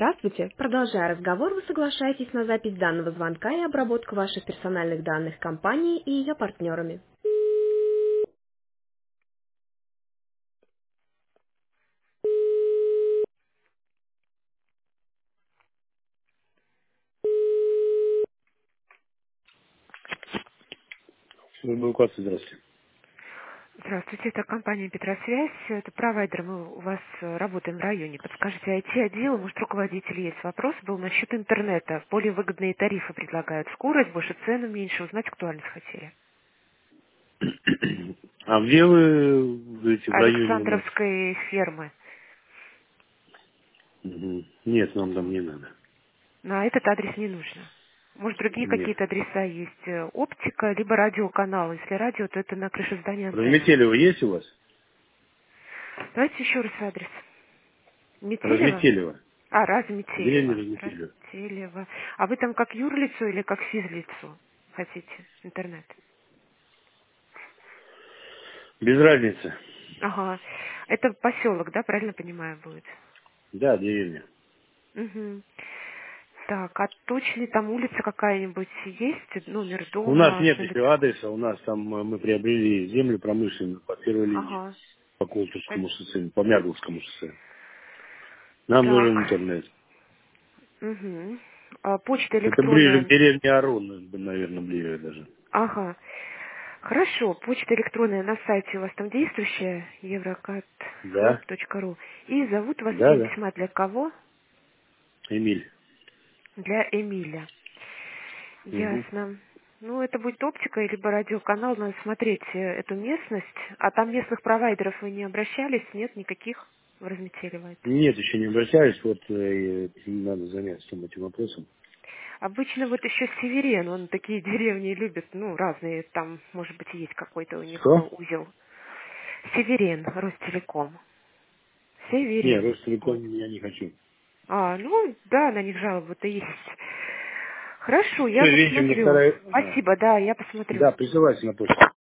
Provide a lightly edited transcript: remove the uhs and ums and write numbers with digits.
Здравствуйте. Продолжая разговор, вы соглашаетесь на запись данного звонка и обработку ваших персональных данных компанией и ее партнерами. Эвакуация, здравствуйте. Здравствуйте, это компания «Петросвязь». Это провайдер, мы у вас работаем в районе. Подскажите, IT-отдел, может, руководитель есть вопрос был насчет интернета. Более выгодные тарифы предлагают. Скорость, больше цену, меньше. Узнать актуальность хотели. А где вы говорите, в районе у нас? Александровской фермы. Мгм. Нет, нам там не надо. На этот адрес не нужно. Может, другие Нет. какие-то адреса есть? Оптика, либо радиоканал. Если радио, то это на крыше здания антенна. Разметелево есть у вас? Давайте еще раз адрес. Метелево? Разметелево. А, Деревня Разметелево. Разметелево. Разметелево. А вы там как юрлицо или как физлицо хотите интернет? Без разницы. Ага. Это поселок, да, правильно понимаю, будет? Да, деревня. Угу. Так, а точно там улица какая-нибудь есть? Номер У нас дома, нет улица? еще адреса, у нас там мы приобрели землю промышленную по первой линии, Ага. по Э, Колтовскому шоссе, по Мярговскому шоссе. Нам Так. нужен интернет. Угу. А почта Это ближе к электронная. деревне Арон, наверное, ближе даже. Ага. Хорошо, почта электронная на сайте у вас там действующая, Да, еврокатхаб.ру. И зовут вас да, тем да. письма для кого? Эмиль. Для Эмиля. Мгм. Ясно. Ну, это будет оптика, либо радиоканал, надо смотреть эту местность. А там местных провайдеров вы не обращались? Нет никаких в Разметелево это? Нет, еще не обращаюсь, вот надо заняться этим вопросом. Обычно вот еще Северен, он такие деревни любит, ну, разные, там, может быть, есть какой-то у них Что? узел. Северен, Ростелеком. Не, Северен. Вот. Ростелеком я не хочу. А, ну, да, на них жалобы-то есть. Хорошо, я Все, видим, не посмотрю. стараюсь. Спасибо, да, я посмотрю. Да, присылайте на почту.